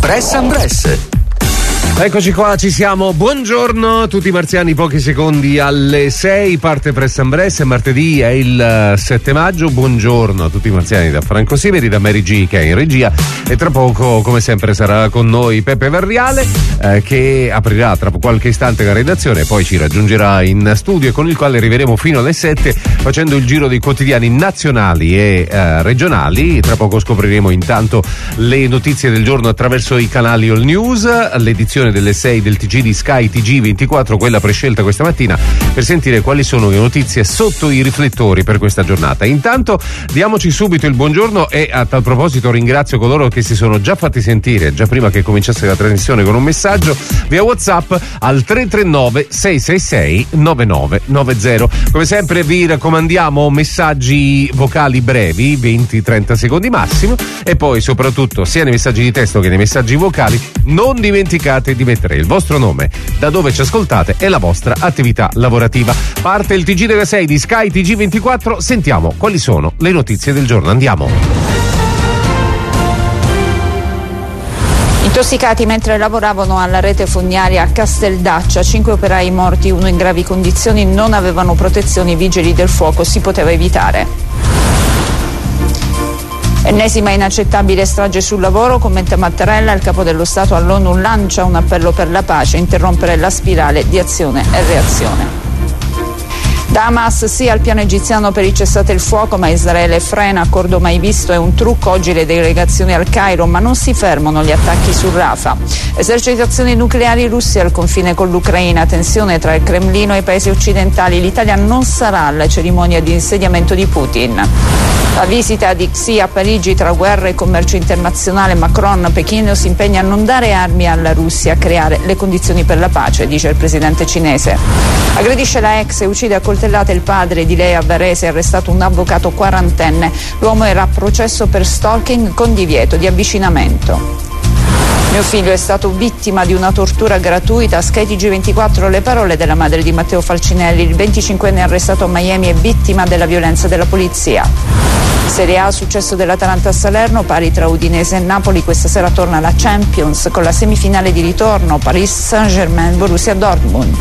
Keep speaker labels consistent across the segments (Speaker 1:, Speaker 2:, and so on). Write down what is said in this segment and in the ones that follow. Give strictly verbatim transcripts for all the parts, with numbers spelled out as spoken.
Speaker 1: Press and Press.
Speaker 2: Eccoci qua, ci siamo. Buongiorno a tutti i marziani, pochi secondi alle sei, parte Press and Press, è martedì, è il sette maggio. Buongiorno a tutti i marziani da Franco Siveri, da Mary G che è in regia, e tra poco come sempre sarà con noi Peppe Varriale eh, che aprirà tra qualche istante la redazione e poi ci raggiungerà in studio, e con il quale arriveremo fino alle sette facendo il giro dei quotidiani nazionali e eh, regionali. Tra poco scopriremo intanto le notizie del giorno attraverso i canali All News, l'edizione delle sei del T G di Sky T G ventiquattro, quella prescelta questa mattina, per sentire quali sono le notizie sotto i riflettori per questa giornata. Intanto diamoci subito il buongiorno, e a tal proposito ringrazio coloro che si sono già fatti sentire già prima che cominciasse la trasmissione con un messaggio via WhatsApp al tre tre nove sei sei sei nove nove nove zero. Come sempre vi raccomandiamo messaggi vocali brevi, venti trenta secondi massimo, e poi soprattutto sia nei messaggi di testo che nei messaggi vocali non dimenticate di mettere il vostro nome, da dove ci ascoltate e la vostra attività lavorativa. Parte il T G delle sei di Sky T G ventiquattro, sentiamo quali sono le notizie del giorno. Andiamo.
Speaker 3: Intossicati mentre lavoravano alla rete fognaria a Casteldaccia, cinque operai morti, uno in gravi condizioni, non avevano protezioni, i vigili del fuoco, si poteva evitare. Ennesima inaccettabile strage sul lavoro, commenta Mattarella, il capo dello Stato all'ONU lancia un appello per la pace, interrompere la spirale di azione e reazione. Da Hamas sì al piano egiziano per il cessate il fuoco, ma Israele frena, accordo mai visto, è un trucco, oggi le delegazioni al Cairo, ma non si fermano gli attacchi su Rafah. Esercitazioni nucleari russi al confine con l'Ucraina, tensione tra il Cremlino e i paesi occidentali, l'Italia non sarà alla cerimonia di insediamento di Putin. La visita di Xi a Parigi, tra guerra e commercio internazionale, Macron, Pechino si impegna a non dare armi alla Russia, a creare le condizioni per la pace, dice il presidente cinese. Aggredisce la ex e uccide a coltellate il padre di lei a Varese, arrestato un avvocato quarantenne. L'uomo era a processo per stalking con divieto di avvicinamento. Mio figlio è stato vittima di una tortura gratuita. Sky T G ventiquattro, le parole della madre di Matteo Falcinelli, il venticinquenne arrestato a Miami è vittima della violenza della polizia. Serie A, successo dell'Atalanta a Salerno, pari tra Udinese e Napoli, questa sera torna la Champions con la semifinale di ritorno, Paris Saint-Germain, Borussia Dortmund.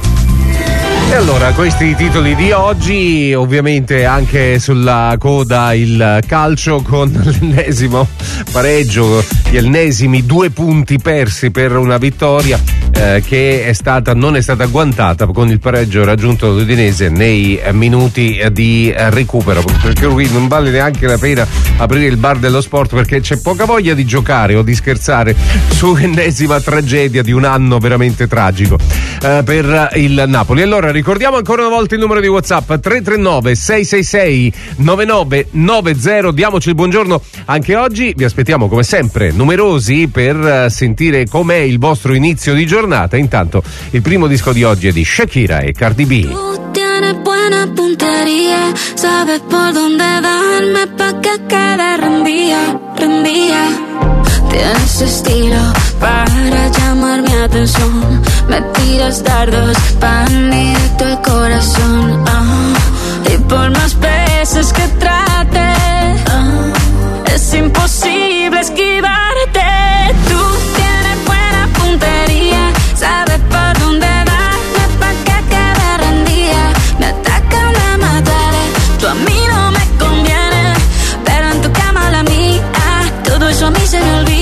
Speaker 2: E allora, questi i titoli di oggi, ovviamente anche sulla coda il calcio con l'ennesimo pareggio, gli ennesimi due punti persi per una vittoria eh, che è stata non è stata agguantata con il pareggio raggiunto dall'Udinese nei minuti di recupero, perché qui non vale neanche la pena aprire il bar dello sport, perché c'è poca voglia di giocare o di scherzare su ennesima tragedia di un anno veramente tragico eh, per il Napoli. Allora ricordiamo ancora una volta il numero di WhatsApp tre tre nove sei sei sei nove nove nove zero. Diamoci il buongiorno anche oggi, vi aspettiamo come sempre numerosi per sentire com'è il vostro inizio di giornata. Intanto il primo disco di oggi è di Shakira e Cardi B.
Speaker 4: Tu tienes buena puntería, sabes por dónde darme pa' que quede rendía, rendía. Tienes estilo para llamar mi atención, me tiras dardos pan directo al corazón, ah. Y por más veces que trate, ah, es imposible esquivarte. Tú tienes buena puntería, sabes por dónde darme pa' que quede rendida. Me atacan a matar, tú a mí no me conviene, pero en tu cama la mía, todo eso a mí se me olvida.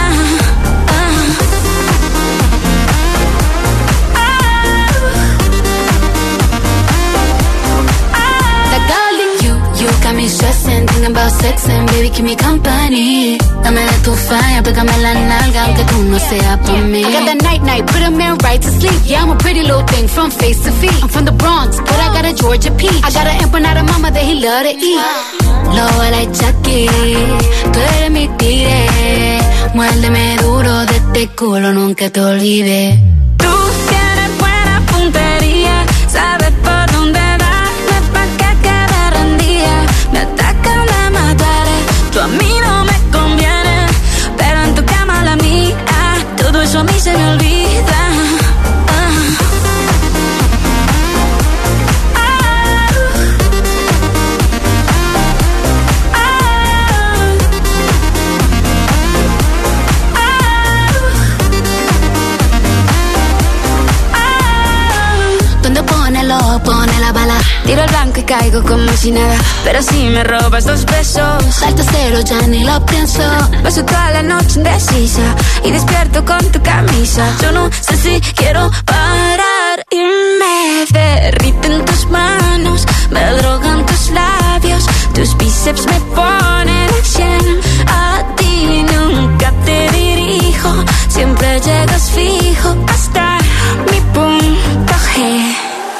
Speaker 4: Stressing, thinking about sex and baby keep me company. Dame de tu falla, pégame la nalga aunque tú no seas por mí. I got that night night, put a man right to sleep. Yeah, I'm a pretty little thing from face to feet. I'm from the Bronx, but I got a Georgia peach. I got an empanada mama that he love to eat. Low like Chucky, tú eres mi tigre. Muérdeme duro de este culo, nunca te olvides. Tú tienes buena puntería, sabes por dónde darme pa' que quede rendida. Me atacan a matar, tú a mí no me conviene, pero en tu cama la mía, todo eso a mí se me olvida. Tiro al blanco y caigo como si nada, pero si me robas dos besos, salto cero, ya ni lo pienso. Paso toda la noche indecisa y despierto con tu camisa. Yo no sé si quiero parar y me derriten tus manos, me drogan tus labios, tus bíceps me ponen en cien. A ti nunca te dirijo, siempre llegas fijo hasta mi punto G.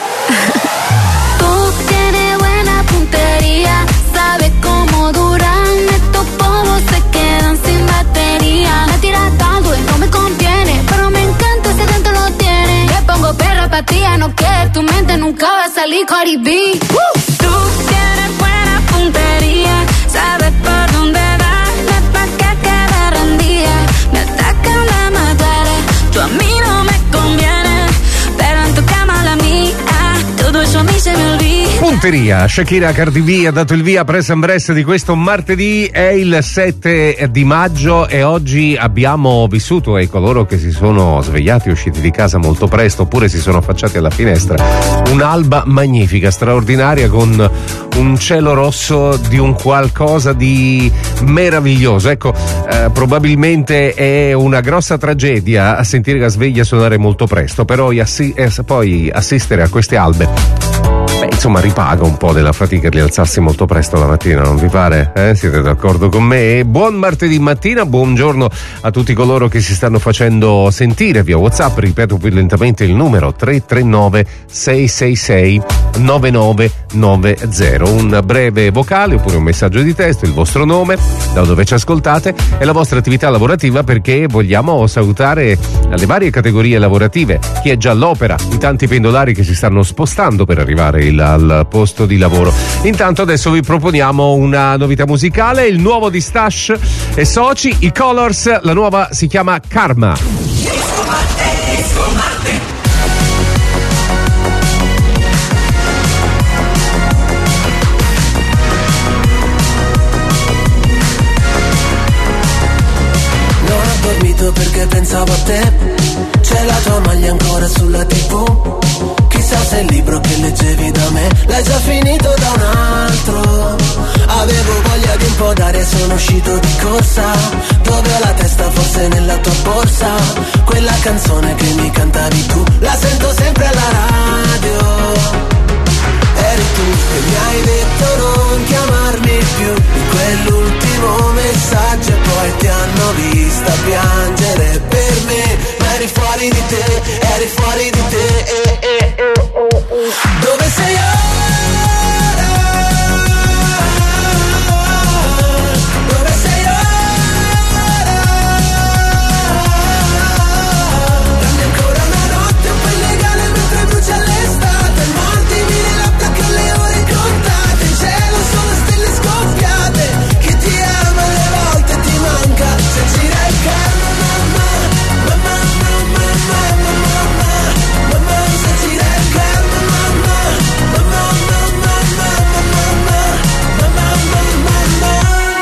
Speaker 4: Tú tienes buena puntería, sabes cómo duran estos polvos, se quedan sin batería. Me tiras tanto y no me conviene, pero me encanta ese dentro lo tiene. Le pongo perra pa' ti, no que tu mente nunca va a salir Cardi B. Uh. Tú tienes buena puntería, sabes por dónde darle pa' que quede rendida. Me atacan la madre, tú a mí no me conviene, pero en tu cama la mía, todo eso a mí se me olvida.
Speaker 2: Punteria, Shakira, Cardi B ha dato il via press and press di questo martedì, è il sette di maggio e oggi abbiamo vissuto, e coloro che si sono svegliati e usciti di casa molto presto oppure si sono affacciati alla finestra, un'alba magnifica, straordinaria, con un cielo rosso di un qualcosa di meraviglioso. Ecco, eh, probabilmente è una grossa tragedia a sentire la sveglia suonare molto presto, però assi- eh, poi assistere a queste albe, beh, insomma, ripaga un po' della fatica di alzarsi molto presto la mattina, non vi pare? Eh? Siete d'accordo con me? E buon martedì mattina, buongiorno a tutti coloro che si stanno facendo sentire via WhatsApp. Ripeto più lentamente il numero tre tre nove sei sei sei nove nove nove zero. Un breve vocale oppure un messaggio di testo, il vostro nome, da dove ci ascoltate e la vostra attività lavorativa, perché vogliamo salutare le varie categorie lavorative, chi è già all'opera, i tanti pendolari che si stanno spostando per arrivare il, al posto di lavoro. Intanto adesso vi proponiamo una novità musicale, il nuovo di Stash e Soci, i Colors, la nuova si chiama Karma.
Speaker 1: Perché pensavo a te, c'è la tua maglia ancora sulla tivù, chissà se il libro che leggevi da me l'hai già finito da un altro. Avevo voglia di un po' d'aria, sono uscito di corsa, dove ho la testa forse nella tua borsa. Quella canzone che mi cantavi tu, la sento sempre alla radio. Eri tu che mi hai detto non chiamarmi più, in quell'ultimo messaggio, e poi ti hanno vista piangere per me, ma eri fuori di te, eri fuori di te, eh, eh, eh, eh, eh. Dove sei ora? Dove sei ora? Dammi ancora una notte un po' illegale mentre brucia l'estate, mordimi le labbra con le ore contate, in cielo sono stelle scoppiate, chi ti ama alle volte ti manca, se gira il karma, mamma, mamma, mamma, mamma, mamma, mamma, se gira il karma, mamma, mamma, mamma, mamma, mamma, mamma, mamma.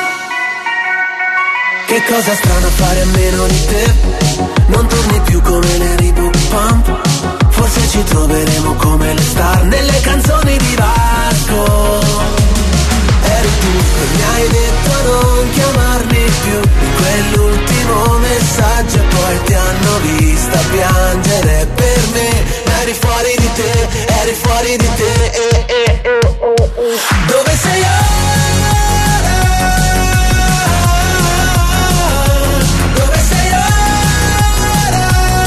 Speaker 1: Che cosa strana fare a meno di te, non torni più come le Reebok Pump, forse ci troveremo come le star nelle canzoni di Vasco. Eri tu che mi hai detto non chiamarmi più, in quell'ultimo messaggio, e poi ti hanno vista piangere per me, ma eri fuori di te, eri fuori di te, eh, eh, eh, eh, eh. Dove sei ora? Dove sei ora?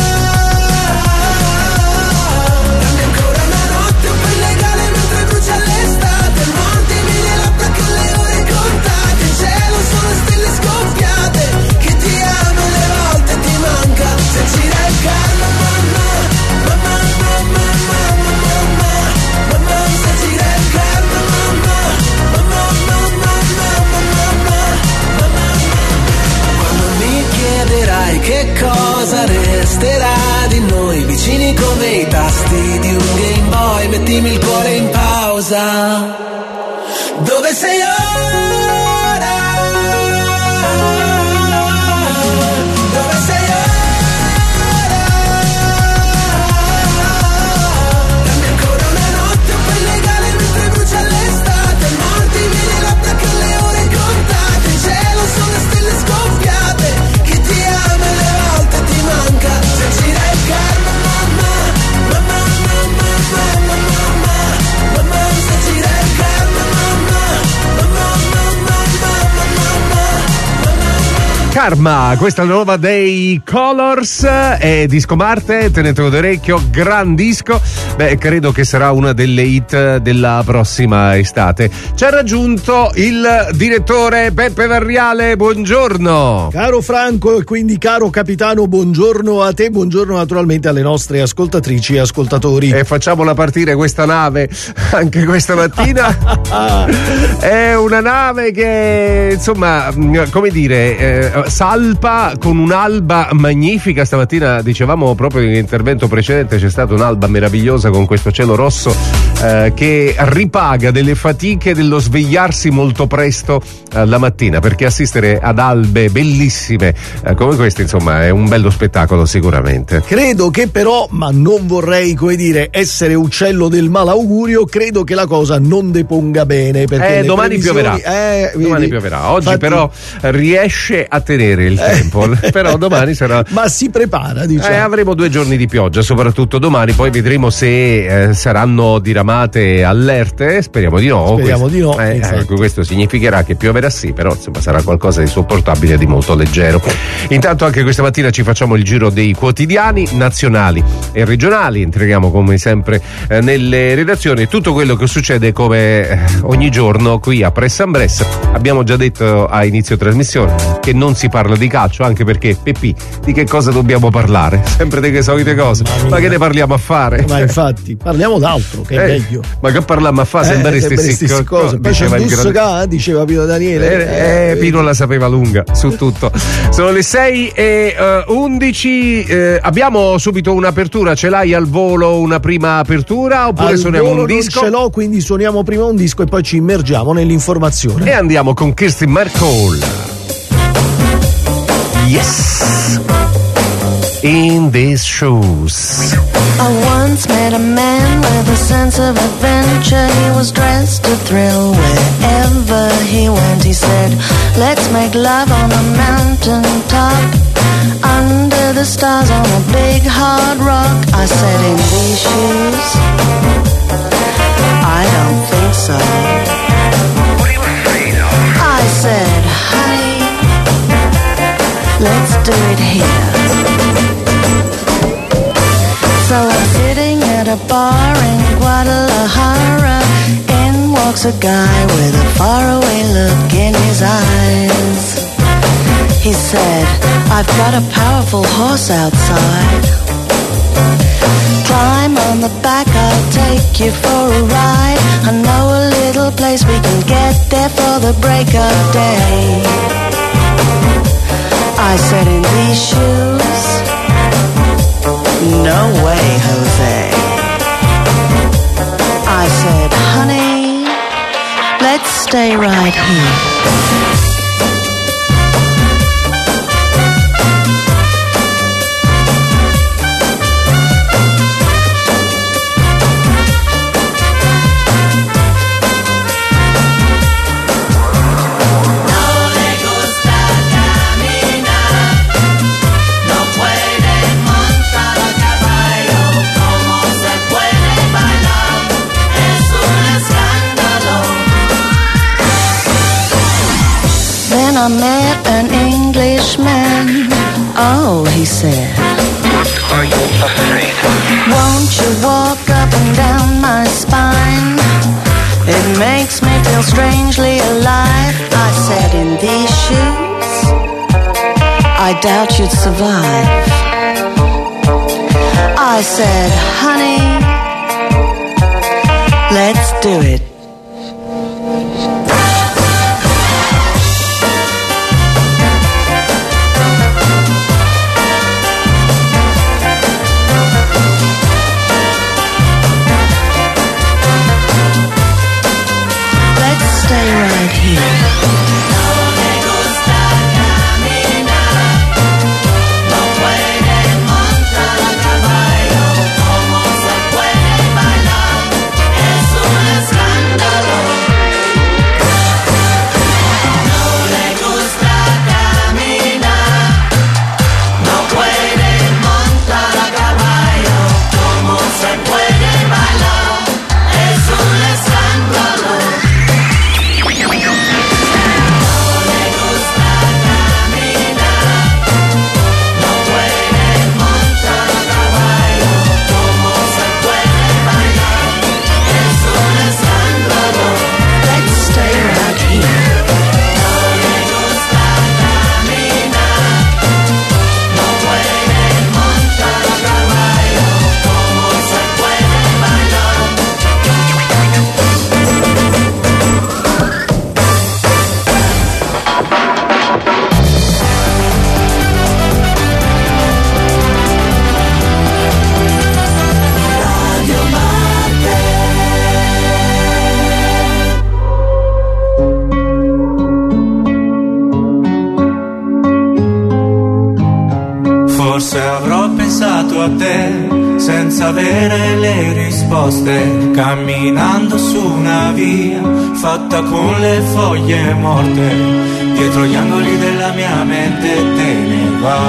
Speaker 1: Dammi ancora una notte un po' illegale mentre brucia l'estate, mordimi le labbra con le ore contate, in cielo sono stelle scoppiate, chi ti ama alle volte ti manca, se gira il karma, mamma, mamma, mamma, mamma, mamma, mamma, se gira il karma, mamma, mamma, mamma, mamma, mamma, mamma. Quando mi chiederai che cosa resterà di noi, vicini come i tasti di un Game Boy, mettimi il cuore in pausa. Dove sei ora? Dove sei ora? Dammi ancora una notte un po' illegale
Speaker 2: Karma, questa è la nuova dei Colors, è disco Marte, tenetelo d'orecchio, gran disco. Beh, credo che sarà una delle hit della prossima estate. Ci ha raggiunto il direttore Peppe Varriale, buongiorno.
Speaker 5: Caro Franco e quindi caro capitano, buongiorno a te, buongiorno naturalmente alle nostre ascoltatrici e ascoltatori.
Speaker 2: E facciamola partire questa nave anche questa mattina. È una nave che, insomma, come dire, eh, salpa con un'alba magnifica. Stamattina dicevamo proprio nell'intervento precedente, c'è stata un'alba meravigliosa con questo cielo rosso eh, che ripaga delle fatiche dello svegliarsi molto presto eh, la mattina, perché assistere ad albe bellissime eh, come queste, insomma, è un bello spettacolo sicuramente.
Speaker 5: Credo che però, ma non vorrei, come dire, essere uccello del malaugurio, credo che la cosa non deponga bene, perché
Speaker 2: eh, domani pioverà eh, domani vedi, pioverà oggi infatti, però riesce a tenere il tempo eh, però domani sarà
Speaker 5: ma si prepara, diciamo.
Speaker 2: Eh, avremo due giorni di pioggia soprattutto domani, poi vedremo se eh, saranno diramate allerte, speriamo di no.
Speaker 5: Speriamo
Speaker 2: questo,
Speaker 5: di no
Speaker 2: eh, ecco, questo significherà che pioverà sì, però insomma sarà qualcosa di sopportabile e di molto leggero. Intanto anche questa mattina ci facciamo il giro dei quotidiani nazionali e regionali, entriamo come sempre eh, nelle redazioni, tutto quello che succede come eh, ogni giorno qui a Press and Bress. Abbiamo già detto a inizio trasmissione che non si parla di calcio, anche perché Peppi, di che cosa dobbiamo parlare? Sempre delle solite cose, ma che ne parliamo a fare?
Speaker 5: Ma infatti parliamo d'altro, che è
Speaker 2: eh,
Speaker 5: meglio.
Speaker 2: Ma che parliamo a fare? Sempre le stesse cose,
Speaker 5: cose. Poi c'è il grande... Ga, diceva Pino Daniele.
Speaker 2: Eh, eh, Pino la sapeva lunga su tutto. Sono le sei e undici. Eh, abbiamo subito un'apertura. Ce l'hai al volo una prima apertura oppure
Speaker 5: al
Speaker 2: suoniamo
Speaker 5: volo
Speaker 2: un disco?
Speaker 5: Non ce l'ho, quindi suoniamo prima un disco e poi ci immergiamo nell'informazione.
Speaker 2: E andiamo con Kirsty MacColl. Yes. In these shoes.
Speaker 6: I once met a man with a sense of adventure. He was dressed to thrill wherever he went. He said, let's make love on a mountain top, under the stars on a big hard rock. I said, in these shoes, I don't think so.
Speaker 7: What are you afraid of?
Speaker 6: I said, honey, let's do it here. So I'm sitting at a bar in Guadalajara. In walks a guy with a faraway look in his eyes. He said, I've got a powerful horse outside. Climb on the back, I'll take you for a ride. I know a little place we can get there for the break of day. I said, in these shoes, no way, Jose. I said, honey, let's stay right here. I met an Englishman. Oh, he said,
Speaker 7: What are you afraid of?
Speaker 6: won't you walk up and down my spine? It makes me feel strangely alive. I said, in these shoes, I doubt you'd survive. I said, honey, let's do it.
Speaker 7: Escándalo.
Speaker 8: Forse avrò pensato a te senza avere le risposte, camminando su una via fatta con le foglie morte, dietro gli angoli della mia mente te ne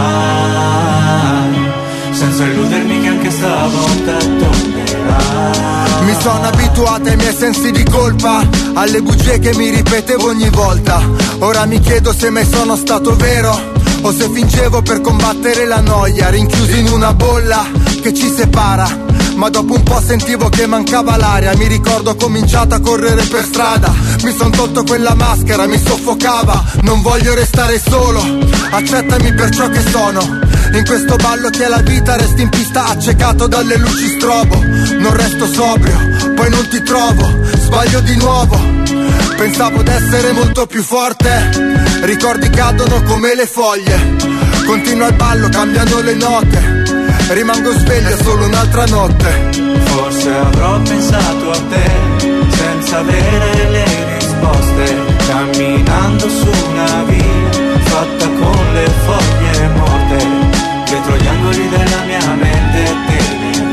Speaker 8: vai, senza illudermi che anche stavolta tornerai.
Speaker 9: Mi sono abituata ai miei sensi di colpa, alle bugie che mi ripetevo ogni volta. Ora mi chiedo se mai sono stato vero o se fingevo per combattere la noia, rinchiusi in una bolla che ci separa. Ma dopo un po' sentivo che mancava l'aria. Mi ricordo ho cominciato a correre per strada, mi son tolto quella maschera, mi soffocava. Non voglio restare solo, accettami per ciò che sono. In questo ballo che è la vita resti in pista accecato dalle luci strobo. Non resto sobrio, poi non ti trovo, sbaglio di nuovo. Pensavo d'essere molto più forte, ricordi cadono come le foglie. Continuo il ballo, cambiano le note, rimango sveglio solo un'altra notte.
Speaker 8: Forse avrò pensato a te senza avere le risposte, camminando su una via fatta con le foglie morte, dietro gli angoli della mia mente te ne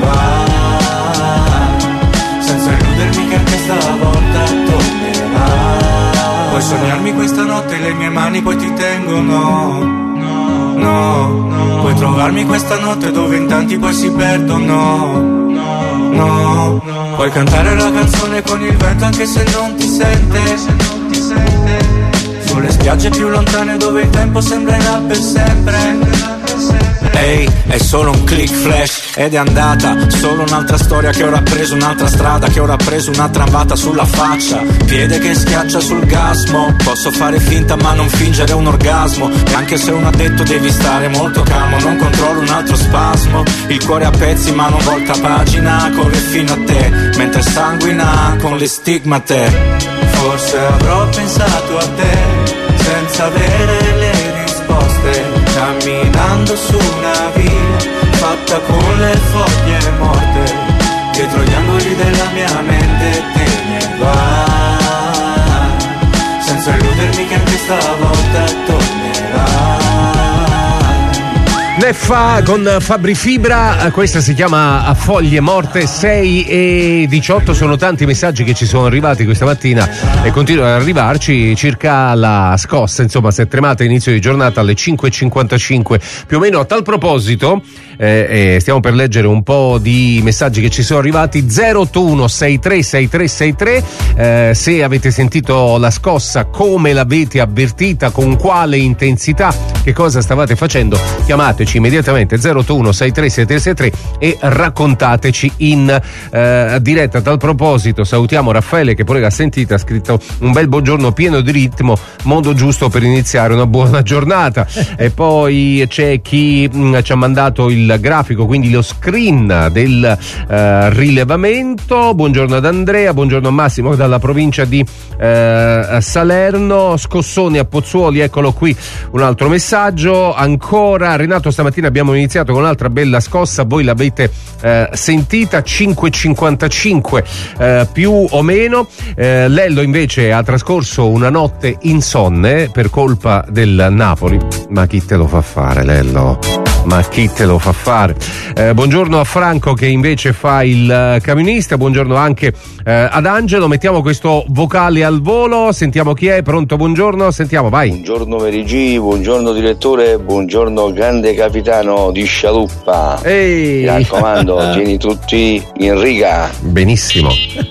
Speaker 8: vai, senza illudermi che anche stavolta tornerai. Puoi sognarmi questa notte, le mie mani poi ti tengono. No, no, puoi trovarmi questa notte dove in tanti poi si perdono. No, no, no, puoi cantare la canzone con il vento anche se non ti sente, se non ti sente. Sulle spiagge più lontane dove il tempo sembrerà per sempre. Ehi, hey, è solo un click flash ed è andata. Solo un'altra storia che ora ha preso un'altra strada, che ora ha preso una tramvata sulla faccia. Piede che schiaccia sul gasmo. Posso fare finta ma non fingere un orgasmo. E anche se uno ha detto devi stare molto calmo, non controllo un altro spasmo. Il cuore a pezzi ma non volta pagina, corre fino a te mentre sanguina con le stigmate. Forse avrò pensato a te senza avere le risposte, camminando su una via fatta con le foglie morte, dietro gli angoli della mia mente te ne vai, senza illudermi che anche stavolta tornerai.
Speaker 2: Neffa con Fabri Fibra, questa si chiama Foglie Morte. Sei e diciotto, sono tanti messaggi che ci sono arrivati questa mattina e continuano ad arrivarci circa la scossa, insomma se tremate inizio di giornata alle cinque e cinquantacinque più o meno. A tal proposito eh, eh, stiamo per leggere un po' di messaggi che ci sono arrivati. Zero otto uno sei tre sei tre sei tre, eh, se avete sentito la scossa, come l'avete avvertita, con quale intensità, che cosa stavate facendo, chiamateci immediatamente zero otto uno sei tre sei tre sei tre e raccontateci in eh, diretta. A tal proposito salutiamo Raffaele che pure l'ha sentita, ha scritto un bel buongiorno pieno di ritmo, modo giusto per iniziare una buona giornata. E poi c'è chi mh, ci ha mandato il grafico, quindi lo screen del eh, rilevamento. Buongiorno ad Andrea, buongiorno a Massimo dalla provincia di eh, Salerno. Scossoni a Pozzuoli, eccolo qui un altro messaggio. Ancora Renato, stamattina abbiamo iniziato con un'altra bella scossa, voi l'avete eh, sentita, cinque e cinquantacinque eh, più o meno. eh, Lello invece ha trascorso una notte insonne per colpa del Napoli. Ma chi te lo fa fare, Lello? Ma chi te lo fa fare? Eh, buongiorno a Franco che invece fa il uh, camionista, buongiorno anche eh, ad Angelo. Mettiamo questo vocale al volo, sentiamo chi è. Pronto, buongiorno, sentiamo, vai.
Speaker 10: Buongiorno Merigi, buongiorno direttore, buongiorno grande capitano di scialuppa.
Speaker 2: Ehi.
Speaker 10: Mi raccomando, tieni tutti in riga.
Speaker 2: Benissimo.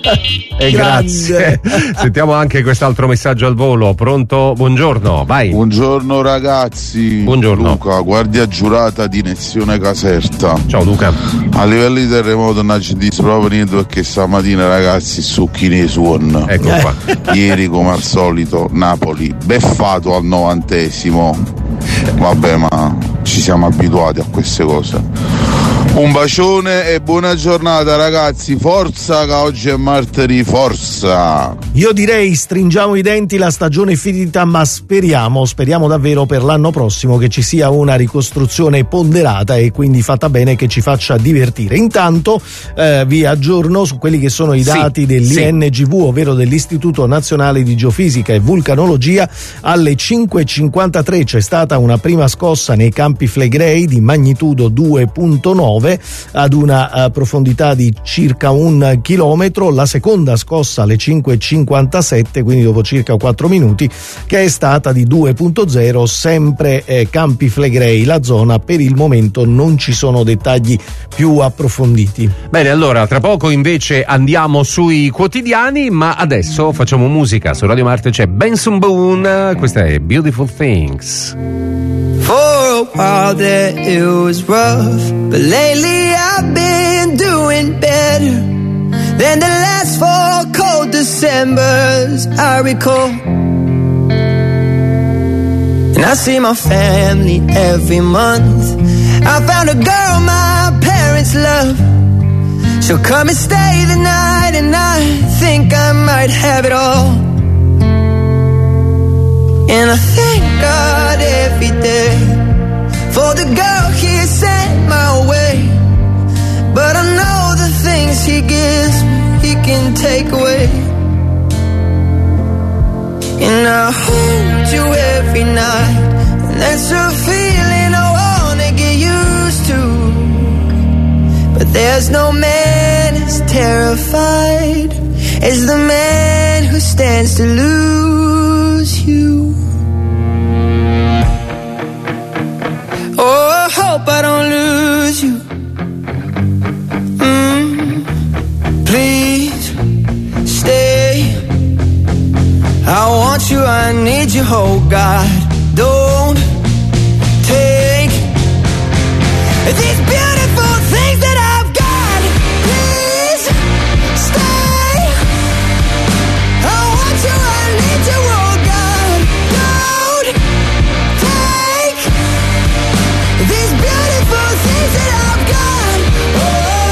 Speaker 2: E grazie. Sentiamo anche quest'altro messaggio al volo. Pronto, buongiorno, vai.
Speaker 11: Buongiorno ragazzi.
Speaker 2: Buongiorno.
Speaker 11: Luca, guardia giurata di Nezione Caserta.
Speaker 2: Ciao Luca.
Speaker 11: A livello di terremoto non ci dice proprio niente perché stamattina ragazzi succhini suon.
Speaker 2: Ecco qua.
Speaker 11: Ieri come al solito Napoli beffato al novantesimo. Vabbè, ma ci siamo abituati a queste cose. Un bacione e buona giornata ragazzi, forza che oggi è martedì, forza.
Speaker 5: Io direi stringiamo i denti, la stagione è finita, ma speriamo, speriamo davvero per l'anno prossimo che ci sia una ricostruzione ponderata e quindi fatta bene, che ci faccia divertire. Intanto eh, vi aggiorno su quelli che sono i dati sì, dell'I N G V, sì. ovvero dell'Istituto Nazionale di Geofisica e Vulcanologia. Alle cinque e cinquantatré c'è stata una prima scossa nei Campi Flegrei di magnitudo due virgola nove ad una uh, profondità di circa un chilometro, la seconda scossa alle cinque e cinquantasette, quindi dopo circa quattro minuti, che è stata di due virgola zero, sempre eh, Campi Flegrei. La zona per il momento non ci sono dettagli più approfonditi.
Speaker 2: Bene, allora tra poco invece andiamo sui quotidiani, ma adesso facciamo musica. Su Radio Marte c'è Benson Boone, questa è Beautiful Things.
Speaker 12: For a while there it was rough, but lately I've been doing better than the last four cold Decembers I recall. And I see my family every month. I found a girl my parents love. She'll come and stay the night, and I think I might have it all. And I thank God every day for the girl He sent my way. But I know the things He gives me, He can take away. And I hold you every night, and that's a feeling I wanna get used to. But there's no man as terrified as the man who stands to lose you. Oh, I hope I don't lose you. Mm, please stay. I want you, I need you, oh God. Don't take these beautiful things that I've got. Please stay. I want you, I need you, oh God. Don't take these beautiful things that I've got. Oh,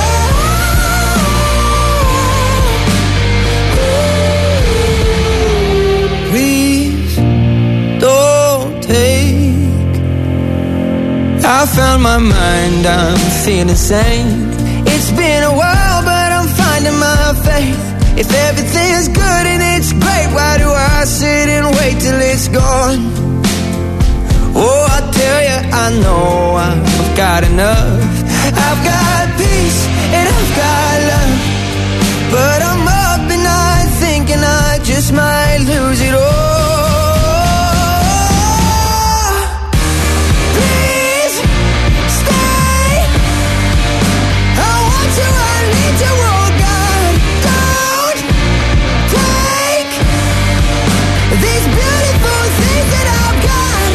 Speaker 12: please don't take. I found my mind, I'm feeling sane. It's been a while, but I'm finding my faith. If everything's good and it's great, why do I sit and wait till it's gone? Oh, I tell you, I know I've got enough. I've got peace and I've got love, but I'm up at night thinking I just might lose it all. Please stay. I want you, I need you, oh God. Don't take these beautiful things that I've got.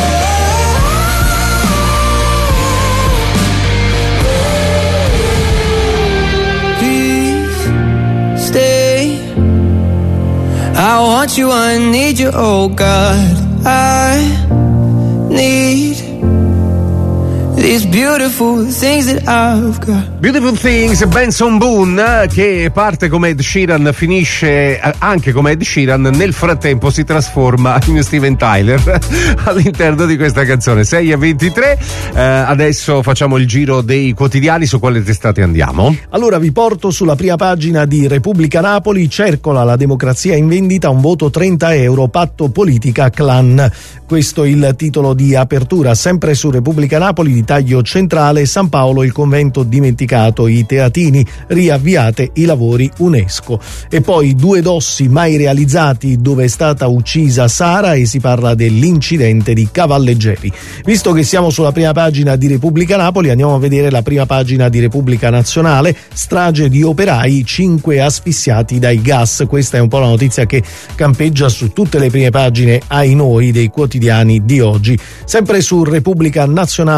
Speaker 12: Please stay. I want you, I need you, oh God. I need these beautiful things that I've got.
Speaker 2: Beautiful Things, Benson Boone, che parte come Ed Sheeran, finisce anche come Ed Sheeran, nel frattempo si trasforma in Steven Tyler all'interno di questa canzone. Sei e ventitré, eh, adesso facciamo il giro dei quotidiani. Su quale testate andiamo?
Speaker 5: Allora vi porto sulla prima pagina di Repubblica Napoli. Cercola la democrazia in vendita, un voto trenta euro, patto politica clan. Questo è il titolo di apertura. Sempre su Repubblica Napoli, di taglio centrale, San Paolo, il convento dimenticato, i teatini, riavviate i lavori UNESCO. E poi due dossi mai realizzati, dove è stata uccisa Sara, e si parla dell'incidente di Cavalleggeri. Visto che siamo sulla prima pagina di Repubblica Napoli, andiamo a vedere la prima pagina di Repubblica Nazionale. Strage di operai, cinque asfissiati dai gas. Questa è un po' la notizia che campeggia su tutte le prime pagine, ai noi, dei quotidiani di oggi. Sempre su Repubblica Nazionale, Putin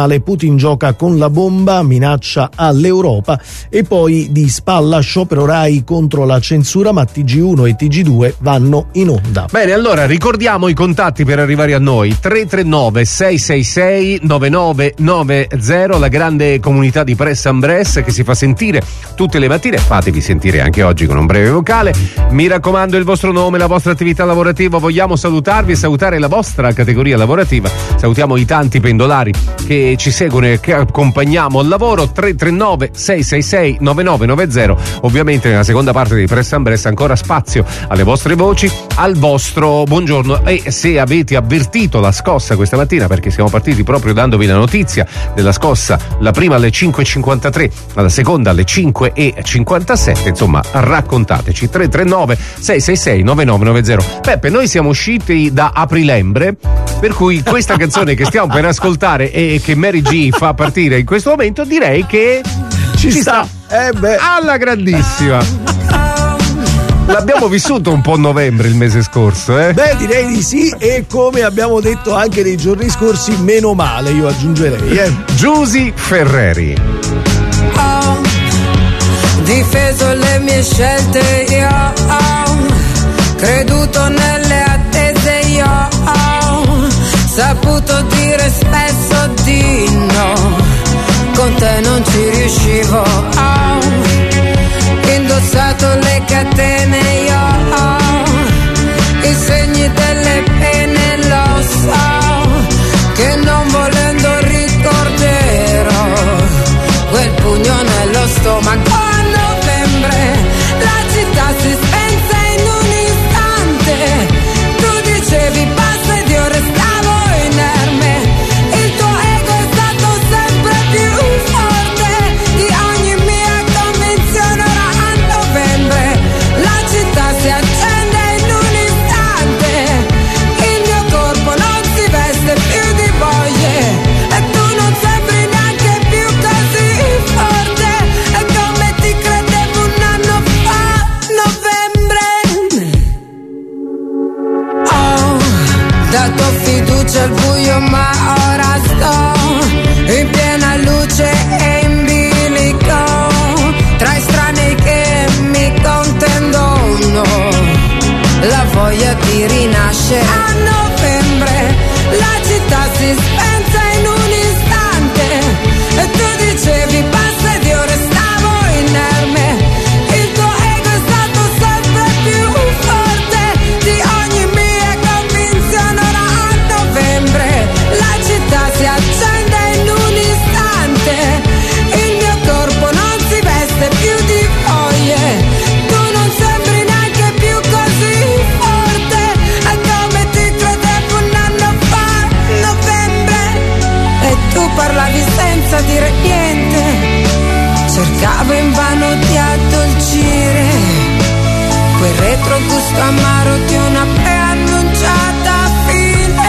Speaker 5: Putin gioca con la bomba, minaccia all'Europa, e poi di spalla sciopero Rai contro la censura, ma T G uno e T G due vanno in onda.
Speaker 2: Bene, allora ricordiamo i contatti per arrivare a noi: tre tre nove sei sei sei nove nove nove zero, la grande comunità di Press and Bress che si fa sentire tutte le mattine. Fatevi sentire anche oggi con un breve vocale. Mi raccomando, il vostro nome, la vostra attività lavorativa. Vogliamo salutarvi e salutare la vostra categoria lavorativa. Salutiamo i tanti pendolari che ci seguono e che accompagniamo al lavoro. Tre tre nove sei sei sei nove nove nove zero. Ovviamente nella seconda parte di Press and Bress ancora spazio alle vostre voci, al vostro buongiorno. E se avete avvertito la scossa questa mattina, perché siamo partiti proprio dandovi la notizia della scossa, la prima alle cinque e cinquantatré, la seconda alle cinque e cinquantasette, insomma raccontateci. Tre tre nove sei sei sei nove nove nove zero. Peppe, noi siamo usciti da Aprilembre, per cui questa canzone che stiamo per ascoltare e che Mary G fa partire in questo momento, direi che
Speaker 5: ci, ci sta, sta. Eh beh.
Speaker 2: alla grandissima. L'abbiamo vissuto un po' novembre il mese scorso, eh?
Speaker 5: Beh, direi di sì, e come abbiamo detto anche nei giorni scorsi, meno male, io aggiungerei, eh.
Speaker 2: Giusy Ferreri.
Speaker 13: Ho difeso le mie scelte, io ho creduto nelle attese, io ho saputo dire spesso di no, con te non ci riuscivo, ho indossato le catene, io ho i segni delle pene, lo so che non volendo ricorderò quel pugno nello stomaco. A novembre la città si spense in un istante, tu dicevi basta ed io restavo inerme, il tuo ego è stato sempre più forte di ogni mia convinzione. Ora a novembre la città si accende in un istante, il mio corpo non si veste più di voglie e tu non sembri neanche più così forte, e come ti credevo un anno fa. Novembre ho dato fiducia al buio, ma ora sto in piena luce e in bilico tra estranei che mi contendono la voglia di rinascere. A novembre la città si spense in un istante e tu dicevi basta ed io restavo inerme, il tuo ego è stato sempre più forte di ogni mia convinzione. Ora a novembre la città si accende in un istante, il mio corpo non si veste più di voglie, tu non sembri neanche più così forte, è come ti credevo un anno fa. Novembre e tu parlavi senza dire niente, cercavo invano di addolcire quel retrogusto amaro di una preannunciata fine.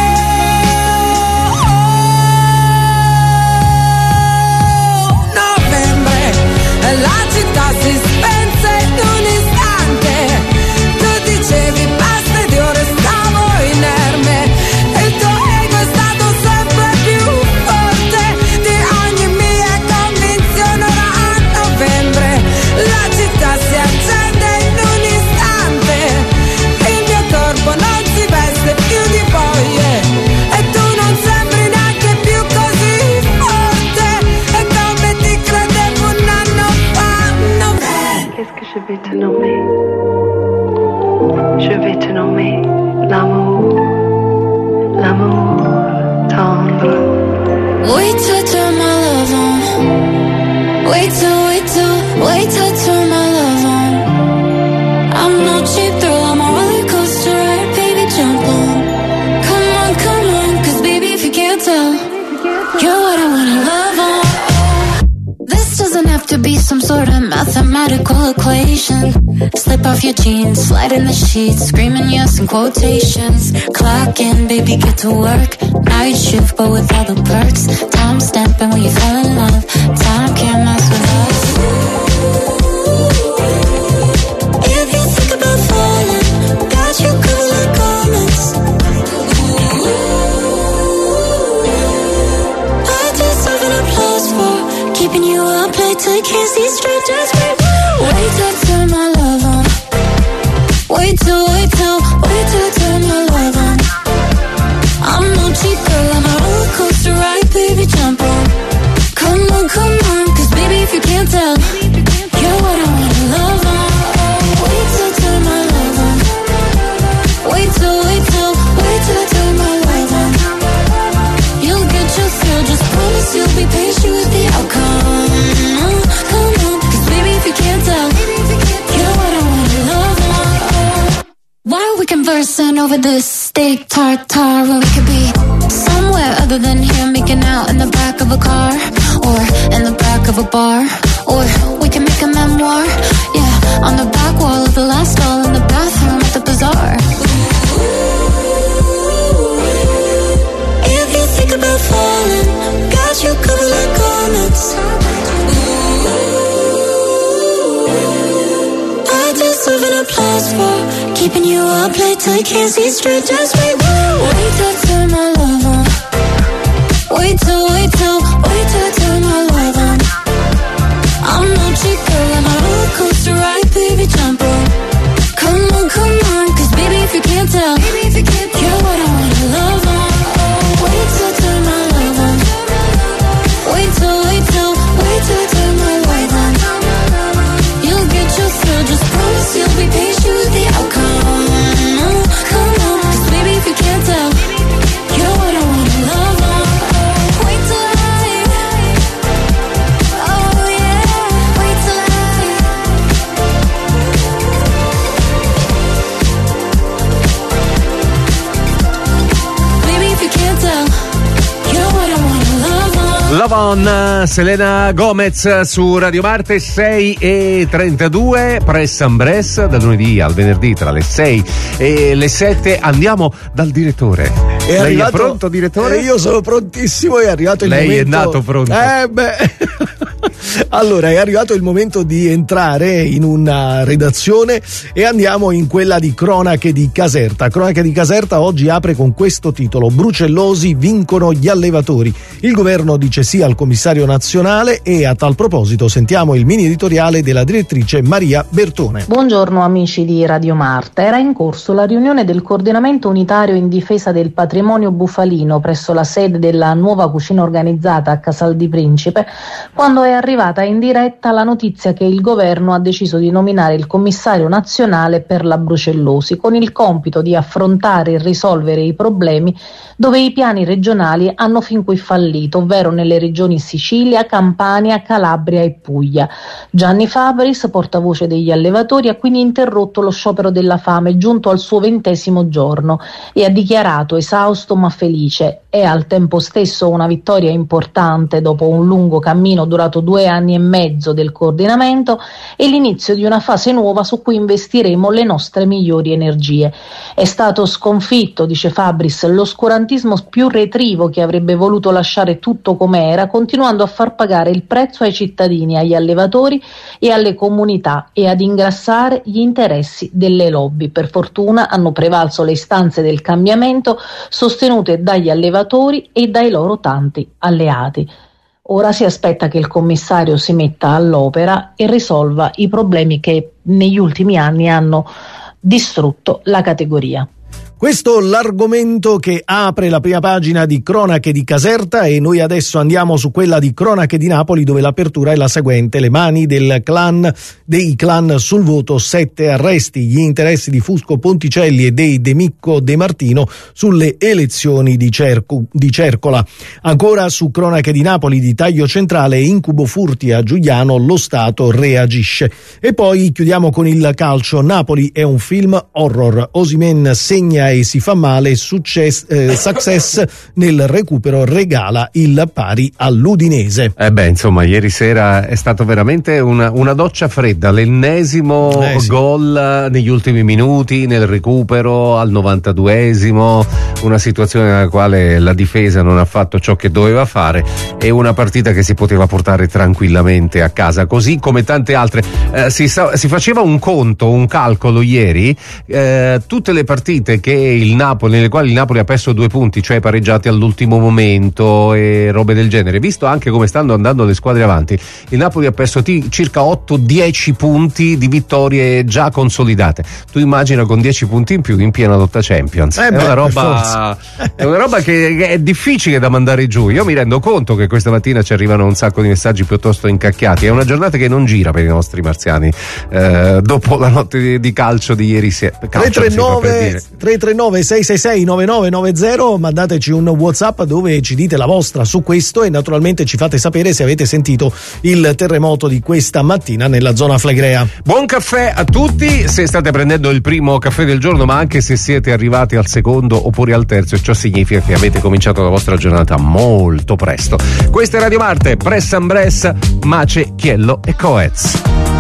Speaker 13: Novembre la città si spense in un istante, tu dicevi basta ed io restavo inerme, il tuo ego è stato sempre più forte di ogni mia convinzione. Ora a novembre la città si accende in un istante, il mio corpo non si veste più di voglie e tu non sembri neanche più così forte, è come ti credevo un anno fa. Novembre.
Speaker 14: Qu'est-ce que je vais te nommer? Je vais te nommer l'amour, l'amour tendre.
Speaker 4: Wait till I turn my love on. Wait till, wait till, wait till I turn my love on. I'm no cheap thrill, I'm a roller coaster ride, baby, jump on. Come on, come on, cause baby, if you can't tell, you're what I wanna love on. This doesn't have to be some sort of mathematical equation. Slip off your jeans, slide in the sheets, screaming yes in quotations. Clock in, baby, get to work. Night shift, but with all the perks. Time stamping when you fall in love. Time can't mess with us. If you think about falling, got you covered like garments. I just open up keeping you up late till you can't see straight. Just wait, wait till I turn my love on. Wait till, wait till, wait till I turn my love on. I'm no cheap girl, I'm a roller coaster ride, baby, jump on. Come on, come on, cause baby if you can't tell, you're what I wanna love on. Wait till I turn my love on. Wait till, wait till, wait till I turn my love on. You'll get your fill, just promise you'll be patient with the outcome. Come on, cause baby if you can't tell, you're what I wanna love on. Why are we conversing over this steak tartare when we could be somewhere other than here, making out in the back of a car, or in the back of a bar, or we can make a memoir, yeah, on the back wall of the last stall in the bathroom at the bazaar. If you think about falling, got you covered like garments. I deserve an applause for keeping you up late till you can't see straight. Just wait, wait till I turn my love on. Wait till, wait till, wait till I turn my love on. I'm no cheap girl, I'm a roller coaster ride, baby, jump on. Come on, come on, cause baby if you can't tell, you're what I wanna love on. Wait till I turn my love on. Wait till, wait till, wait till I turn my love on. You'll get your thrill, just promise you'll be patient with the outcome. Come on, cause baby if you can't tell, you're what I wanna love on. Wait till I, oh yeah, wait till I. Baby if you can't tell, you're what I wanna love on.
Speaker 2: Love on, Selena Gomez su Radio Marte, sei e trentadue, Press and Bress, dal lunedì al venerdì tra le sei e le sette. Andiamo dal direttore.
Speaker 5: È
Speaker 2: Lei
Speaker 5: arrivato,
Speaker 2: è pronto, direttore?
Speaker 5: Eh, io sono prontissimo, è arrivato il
Speaker 2: Lei
Speaker 5: momento.
Speaker 2: è nato pronto.
Speaker 5: Eh beh. Allora, è arrivato il momento di entrare in una redazione e andiamo in quella di Cronache di Caserta. Cronache di Caserta oggi apre con questo titolo: Brucellosi vincono gli allevatori. Il governo dice sì al commissario nazionale e a tal proposito sentiamo il mini editoriale della direttrice Maria Bertone.
Speaker 15: Buongiorno amici di Radio Marte. Era in corso la riunione del coordinamento unitario in difesa del patrimonio bufalino presso la sede della nuova cucina organizzata a Casal di Principe, quando è arrivata in diretta la notizia che il governo ha deciso di nominare il commissario nazionale per la brucellosi, con il compito di affrontare e risolvere i problemi dove i piani regionali hanno fin qui fallito, ovvero nelle regioni Sicilia, Campania, Calabria e Puglia. Gianni Fabris, portavoce degli allevatori, ha quindi interrotto lo sciopero della fame giunto al suo ventesimo giorno e ha dichiarato esausto ma felice. È al tempo stesso una vittoria importante dopo un lungo cammino durato due anni e mezzo del coordinamento e l'inizio di una fase nuova su cui investiremo le nostre migliori energie. È stato sconfitto, dice Fabris, l'oscurantismo più retrivo che avrebbe voluto lasciare tutto com'era, continuando a far pagare il prezzo ai cittadini, agli allevatori e alle comunità e ad ingrassare gli interessi delle lobby. Per fortuna hanno prevalso le istanze del cambiamento sostenute dagli allevatori e dai loro tanti alleati. Ora si aspetta che il commissario si metta all'opera e risolva i problemi che negli ultimi anni hanno distrutto la categoria.
Speaker 5: Questo l'argomento che apre la prima pagina di Cronache di Caserta e noi adesso andiamo su quella di Cronache di Napoli, dove l'apertura è la seguente: le mani del clan dei clan sul voto, sette arresti, gli interessi di Fusco Ponticelli e dei De Micco De Martino sulle elezioni di, Cerco, di Cercola. Ancora su Cronache di Napoli, di taglio centrale, incubo furti a Giuliano, lo Stato reagisce. E poi chiudiamo con il calcio. Napoli è un film horror, Osimhen segna e si fa male, success, eh, success nel recupero regala il pari all'Udinese.
Speaker 2: Eh beh, insomma, ieri sera è stato veramente una, una doccia fredda, l'ennesimo
Speaker 5: eh, sì.
Speaker 2: gol negli ultimi minuti, nel recupero al novantaduesimo, una situazione nella quale la difesa non ha fatto ciò che doveva fare e una partita che si poteva portare tranquillamente a casa, così come tante altre. Eh, si, si faceva un conto, un calcolo ieri, eh, tutte le partite che il Napoli, nelle quali il Napoli ha perso due punti, cioè pareggiati all'ultimo momento e robe del genere, visto anche come stanno andando le squadre avanti, il Napoli ha perso t- circa otto dieci punti di vittorie già consolidate. Tu immagina con dieci punti in più in piena lotta Champions.
Speaker 5: Eh
Speaker 2: è,
Speaker 5: beh,
Speaker 2: una roba, è una roba che, che è difficile da mandare giù. Io mi rendo conto che questa mattina ci arrivano un sacco di messaggi piuttosto incacchiati. È una giornata che non gira per i nostri marziani eh, dopo la notte di, di calcio di ieri sera.
Speaker 5: tre tre nove sei sei sei nove nove nove zero, mandateci un WhatsApp dove ci dite la vostra su questo e naturalmente ci fate sapere se avete sentito il terremoto di questa mattina nella zona Flegrea.
Speaker 2: Buon caffè a tutti, se state prendendo il primo caffè del giorno, ma anche se siete arrivati al secondo oppure al terzo, ciò significa che avete cominciato la vostra giornata molto presto. Questa è Radio Marte, Bressan Bress, Mace, Chiello e Coez.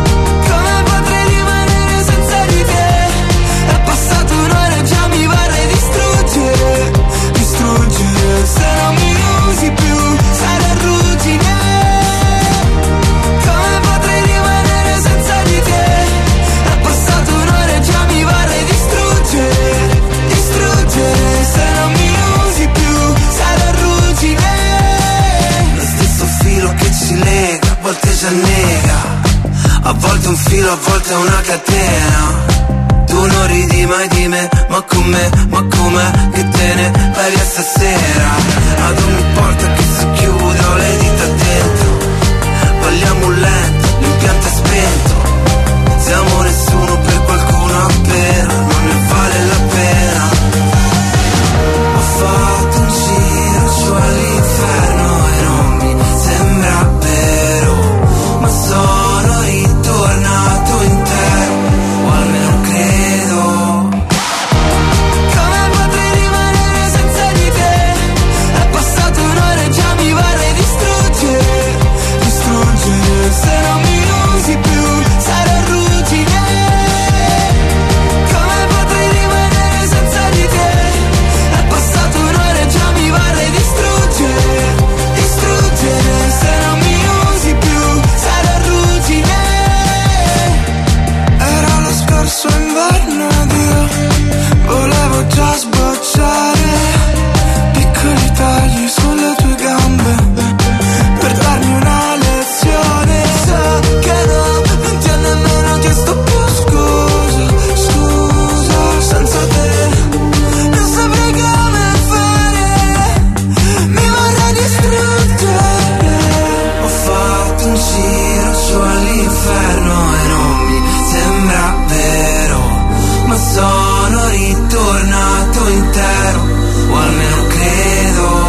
Speaker 16: A volte un filo, a volte una catena. Tu non ridi mai di me, ma con me, ma com'è che te ne vai via stasera? Ad ogni porta che si chiude ho le dita dentro. Balliamo lento, l'impianto è spento. Siamo nessuno per qualcuno appena, non ne vale la pena. Ho fatto un giro su all'inferno e non mi sembra vero, ma sono ritornato intero, o almeno credo. Come potrei rimanere senza di te? È passato un'ora e già mi vorrei distruggere, distruggere. Se non mi usi più sarò ruggine. Come potrei rimanere senza di te? È passato un'ora e già mi vorrei distruggere, distruggere. Se non mi usi più sarò ruggine. Era lo scorso inverno ed io volevo già sbocciare piccoli tagli sulle tue gambe per darmi una lezione. So che no, non ti ho nemmeno chiesto più scusa, scusa. Senza te non saprei come fare, mi vorrei distruggere. Ho fatto un giro su all'inferno e non mi sembra vero, ma sono ritornato intero, o almeno credo.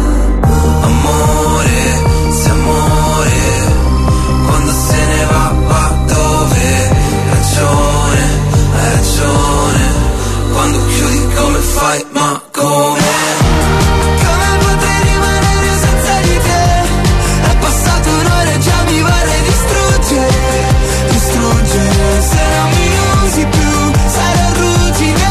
Speaker 16: Amore, se amore, quando se ne va, va dove? Ragione, hai ragione, quando chiudi come fai, ma come? Come potrei rimanere senza di te? È passato un'ora e già mi vorrei distruggere, distruggere. Se non mi usi più sarò ruggine.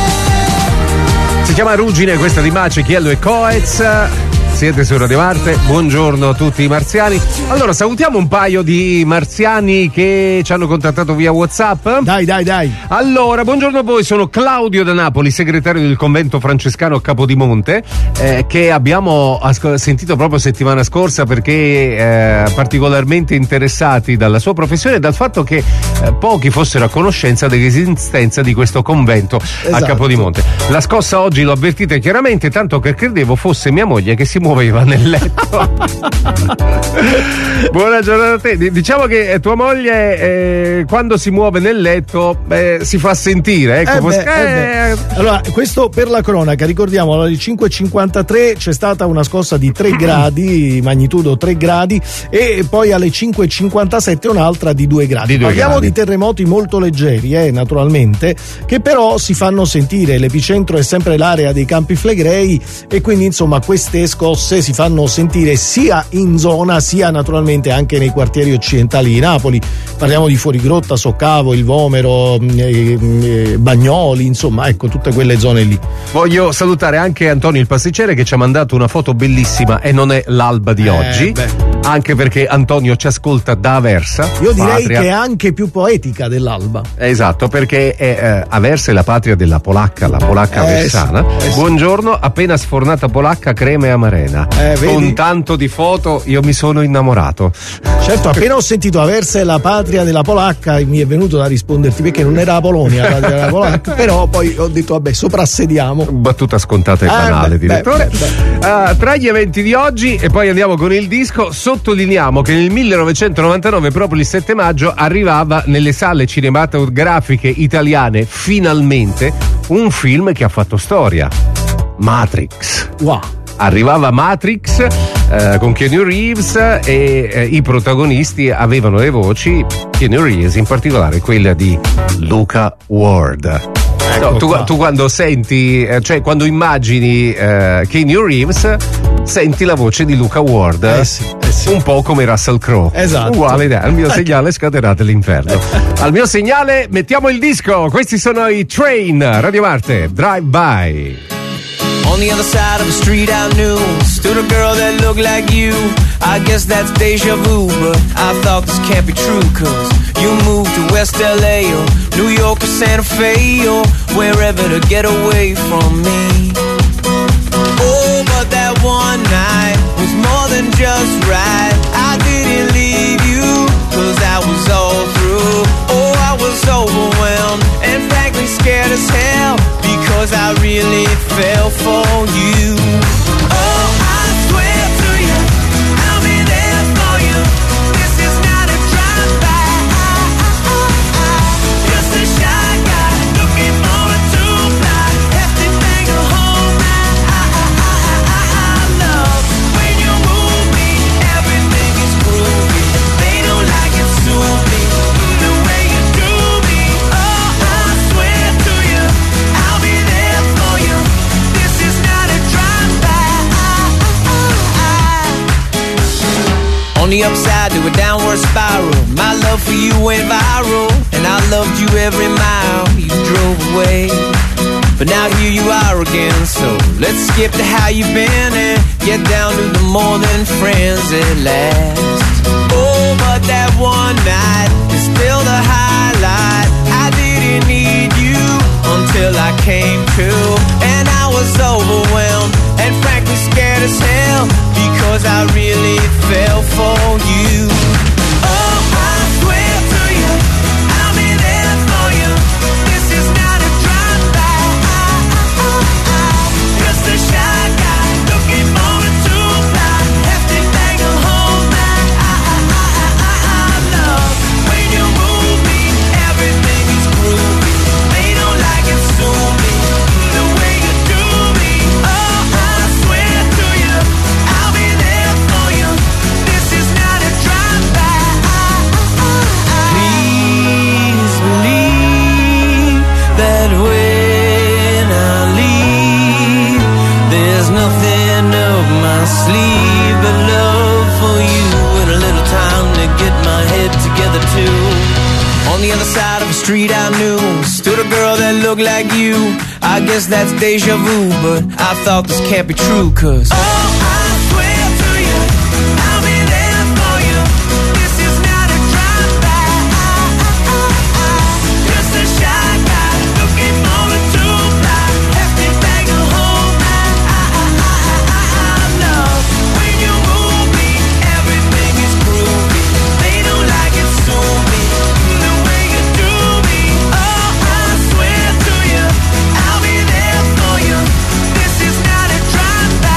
Speaker 2: Si chiama Ruggine, questa di Mace, Chiello e Coez. Siete su Radio Marte, buongiorno a tutti i marziani. Allora, salutiamo un paio di marziani che ci hanno contattato via WhatsApp.
Speaker 5: Dai, dai, dai.
Speaker 2: Allora, buongiorno a voi, sono Claudio da Napoli, segretario del convento francescano a Capodimonte, eh, che abbiamo asco- sentito proprio settimana scorsa perché eh, particolarmente interessati dalla sua professione e dal fatto che eh, pochi fossero a conoscenza dell'esistenza di questo convento
Speaker 5: Esatto.
Speaker 2: a Capodimonte. La scossa oggi l'ho avvertita chiaramente, tanto che credevo fosse mia moglie che si muoveva nel letto. Buona giornata a te. Diciamo che tua moglie eh, quando si muove nel letto eh, si fa sentire, ecco.
Speaker 5: Eh beh,
Speaker 2: Pos-
Speaker 5: eh beh.
Speaker 2: eh,
Speaker 5: Allora, questo per la cronaca, ricordiamo alle cinque e cinquantatré c'è stata una scossa di tre gradi, magnitudo tre gradi, e poi alle cinque e cinquantasette un'altra di due gradi.
Speaker 2: Di due
Speaker 5: Parliamo
Speaker 2: gradi.
Speaker 5: di terremoti molto leggeri, eh, naturalmente, che però si fanno sentire. L'epicentro è sempre l'area dei Campi Flegrei e quindi insomma queste scosse si fanno sentire sia in zona sia naturalmente anche nei quartieri occidentali di Napoli. Parliamo di Fuorigrotta, Soccavo, Il Vomero, eh, eh, Bagnoli, insomma, ecco, tutte quelle zone lì.
Speaker 2: Voglio salutare anche Antonio il pasticcere che ci ha mandato una foto bellissima e non è l'alba di
Speaker 5: Eh,
Speaker 2: oggi.
Speaker 5: beh.
Speaker 2: anche perché Antonio ci ascolta da Aversa.
Speaker 5: Io direi
Speaker 2: patria.
Speaker 5: che è anche più poetica dell'Alba.
Speaker 2: Esatto, perché è, eh, Aversa è la patria della polacca, la polacca
Speaker 5: Eh,
Speaker 2: aversana.
Speaker 5: sì, eh, sì.
Speaker 2: Buongiorno, appena sfornata polacca, crema e amarena.
Speaker 5: Eh, vedi?
Speaker 2: Con tanto di foto io mi sono innamorato.
Speaker 5: Certo, appena ho sentito Aversa è la patria della polacca, mi è venuto da risponderti perché non era la Polonia la patria della polacca, però poi ho detto vabbè, soprassediamo.
Speaker 2: Battuta scontata e
Speaker 5: Eh,
Speaker 2: banale,
Speaker 5: beh,
Speaker 2: direttore.
Speaker 5: beh,
Speaker 2: Uh, tra gli eventi di oggi, e poi andiamo con il disco, sottolineiamo che nel millenovecentonovantanove, proprio il sette maggio, arrivava nelle sale cinematografiche italiane finalmente un film che ha fatto storia: Matrix.
Speaker 5: Wow.
Speaker 2: Arrivava Matrix eh, con Keanu Reeves e eh, i protagonisti avevano le voci, Keanu Reeves in particolare quella di Luca Ward. No, tu, tu quando senti, eh, cioè quando immagini eh, Keanu Reeves, senti la voce di Luca Ward,
Speaker 5: Eh sì, eh sì.
Speaker 2: un po' come Russell Crowe.
Speaker 5: Esatto.
Speaker 2: Uguale idea. Al mio segnale scatenate l'inferno. Al mio segnale mettiamo il disco. Questi sono i Train, Radio Marte, Drive By.
Speaker 12: On the other side of the street I knew stood a girl that looked like you. I guess that's deja vu, but I thought this can't be true, cause you moved to West L A or New York or Santa Fe or wherever to get away from me. Oh, but that one night was more than just right. I didn't leave you, cause I was all through. Oh, I was overwhelmed and frankly scared as hell, because I really fell for you. Oh, I swear to you, I'll be there for you. This is not a drive-by. Just a shy guy looking for a two-fly. Hefty thing to hold my love. When you move me, everything is groovy. They don't like it, sue me. The way you do me. Oh, I swear to you, I'll be there for you. This is not a drive-by. On the upside to a downward spiral, my love for you went viral, and I loved you every mile you drove away. But now here you are again, so let's skip to how you've been and get down to the more than friends at last. Oh, but that one night is still the highlight. I didn't need you until I came to, and I was overwhelmed and frankly scared as hell, because I really fell for you. Oh, I swear to you, I'll be there for you. This is not a drive-by. Just a shy guy looking for a two-fly. Hefty thing to hold my love. When you move me, everything is groovy. They don't like it, sue me. The way you do me. Oh, I swear to you, I'll be there for you. This is not a drive-by. Please believe that when I leave, there's nothing up my sleeve but love for you and a little time to get my head together too. On the other side of the street I knew stood a girl that looked like you. I guess that's deja vu, but I thought this can't be true, cause oh, I swear to you, I'll be there for you. This is not a drive-by. Just a shy guy looking for a two-fly. Hefty thing to hold my love. When you move me, everything is groovy. They don't like it, sue me. The way you do me. Oh, I swear to you, I'll be there for you. This is not a drive-by.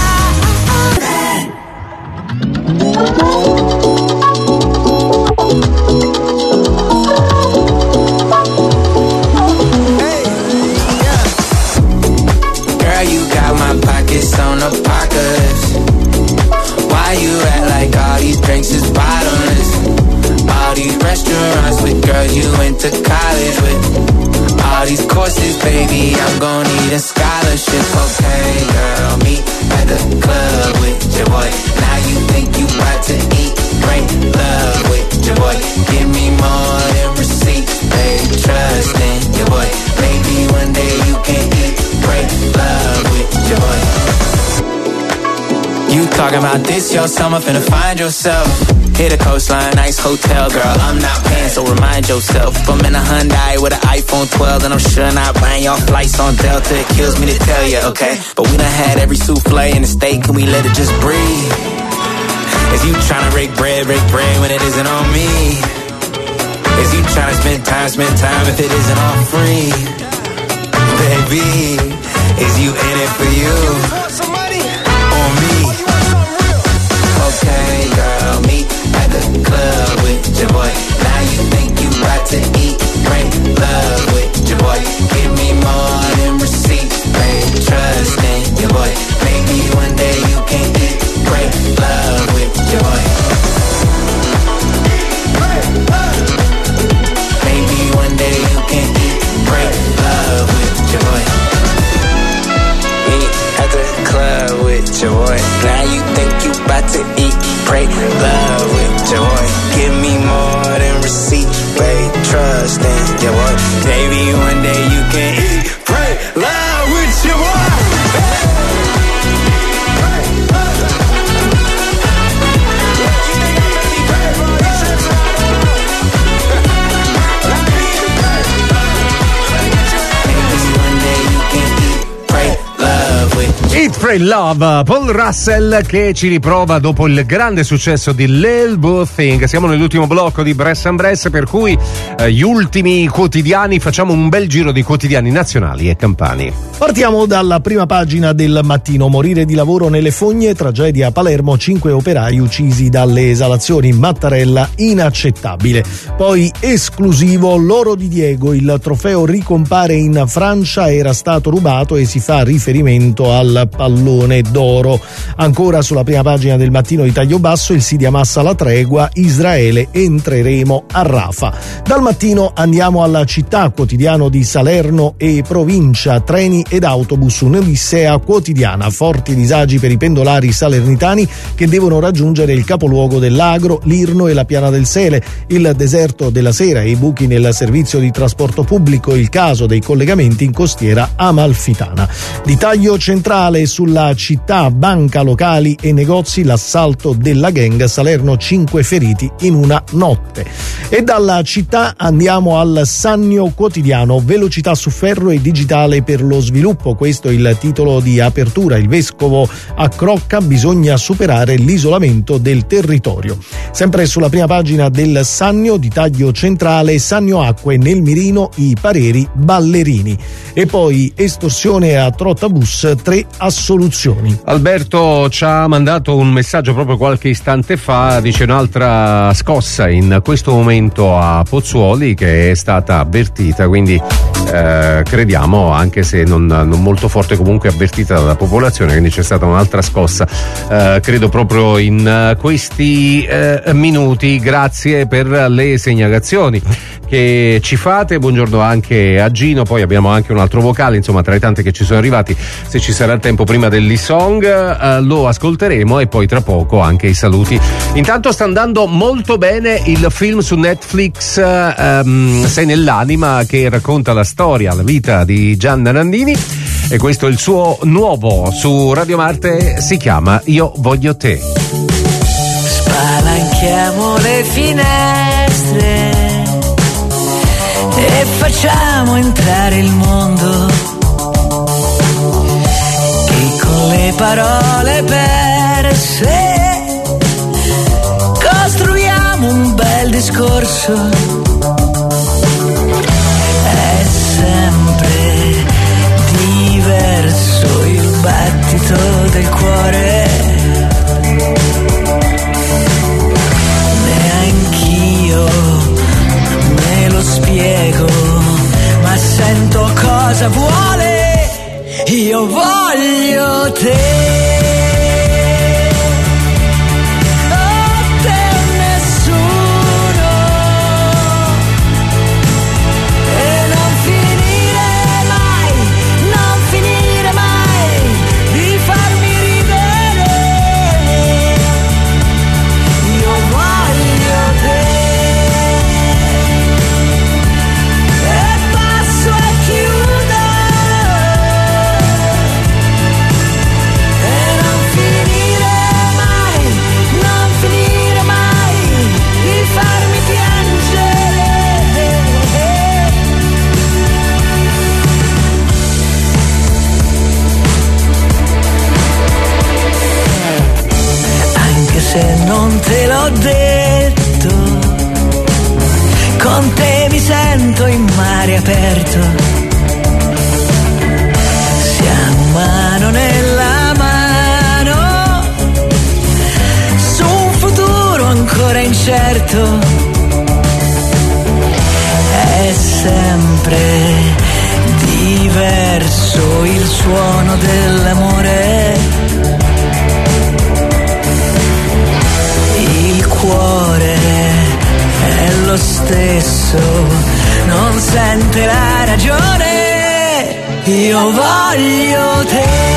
Speaker 12: Girl, you got my pockets on apocalypse. Why you act like all these drinks is bottomless? All these restaurants with girls you went to college with. All these courses, baby, I'm gon' need a scholarship. Okay, girl, meet at the club with your boy. Now you think you about to eat, bring love with your boy. Give me more than receipts, baby, trust in your boy. Maybe one day you can eat, break love with your boy. You talk
Speaker 17: talking about this your summer, finna find yourself. Hit a coastline, nice hotel, girl. I'm not paying, so remind yourself. If I'm in a Hyundai with an iPhone twelve, then I'm sure not buying y'all flights on Delta. It kills me to tell you, okay? But we done had every souffle in the state, can we let it just breathe? Is you tryna break bread, break bread when it isn't on me? Is you tryna spend time, spend time if it isn't all free? Baby, is you in it for you? On me? Okay, girl, meet at the club with your boy. Now you think you about to eat, break love with your boy. Give me more than receipts, babe, trust in your boy. Maybe one day you can eat, break love with your boy. Maybe one day you can eat, break love with your boy. Meet at the club with your boy. Now you think you about to eat, break love with your boy. Give me more than receipts, babe, trust in your boy. Maybe one day you can eat, break love with your boy.
Speaker 2: Eat, Pray, Love, Paul Russell che ci riprova dopo il grande successo di Lil Boo Thing. Siamo nell'ultimo blocco di Bress and Bress, per cui eh, gli ultimi quotidiani, facciamo un bel giro di quotidiani nazionali e campani.
Speaker 5: Partiamo dalla prima pagina del Mattino. Morire di lavoro nelle fogne, tragedia a Palermo, cinque operai uccisi dalle esalazioni, Mattarella inaccettabile. Poi esclusivo, l'oro di Diego, il trofeo ricompare in Francia, era stato rubato e si fa riferimento al pallone d'oro. Ancora sulla prima pagina del Mattino di taglio basso, il Sidi Hamas alla tregua, Israele, entreremo a Rafa. Dal Mattino andiamo alla Città, quotidiano di Salerno e provincia, treni ed autobus, un'odissea quotidiana, forti disagi per i pendolari salernitani che devono raggiungere il capoluogo dell'Agro, Lirno e la Piana del Sele, il deserto della sera e i buchi nel servizio di trasporto pubblico, il caso dei collegamenti in costiera amalfitana. Di taglio centrale sulla Città, banca, locali e negozi, l'assalto della gang, Salerno, cinque feriti in una notte. E dalla Città andiamo al Sannio quotidiano, velocità su ferro e digitale per lo sviluppo, questo è il titolo di apertura. Il vescovo accrocca, bisogna superare l'isolamento del territorio. Sempre sulla prima pagina del Sannio, di taglio centrale, Sannio Acque, nel mirino i pareri ballerini. E poi estorsione a Trottabus, tre assoluzioni.
Speaker 2: Alberto ci ha mandato un messaggio proprio qualche istante fa, dice un'altra scossa in questo momento a Pozzuoli che è stata avvertita, quindi eh, crediamo, anche se non, non molto forte, comunque avvertita dalla popolazione, quindi c'è stata un'altra scossa eh, credo proprio in questi eh, minuti. Grazie per le segnalazioni che ci fate, buongiorno anche a Gino, poi abbiamo anche un altro vocale, insomma tra i tanti che ci sono arrivati, se ci sarà tempo prima dell'e-song eh, lo ascolteremo e poi tra poco anche i saluti. Intanto sta andando molto bene il film su Netflix ehm, Sei nell'anima, che racconta la storia, la vita di Gianna Nannini, e questo è il suo nuovo su Radio Marte, si chiama Io voglio te.
Speaker 18: Spalanchiamo le finestre e facciamo entrare il mondo, che con le parole perse costruiamo un bel discorso. È sempre diverso il battito del cuore, neanch'io me lo spiego, ma sento cosa vuole. Io voglio te. non te l'ho detto, con te mi sento in mare aperto, siamo mano nella mano, su un futuro ancora incerto, è sempre diverso il suono dell'amore, il cuore è lo stesso, non sente la ragione, io voglio te.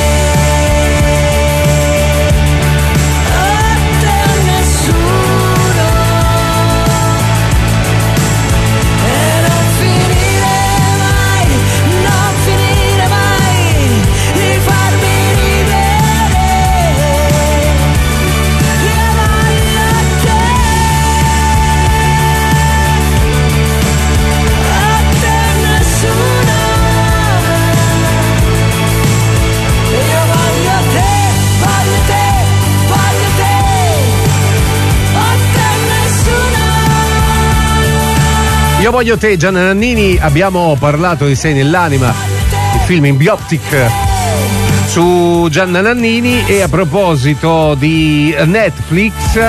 Speaker 2: Io voglio te, Gianna Nannini. Abbiamo parlato di Sei nell'anima, il film in bioptic su Gianna Nannini, e a proposito di Netflix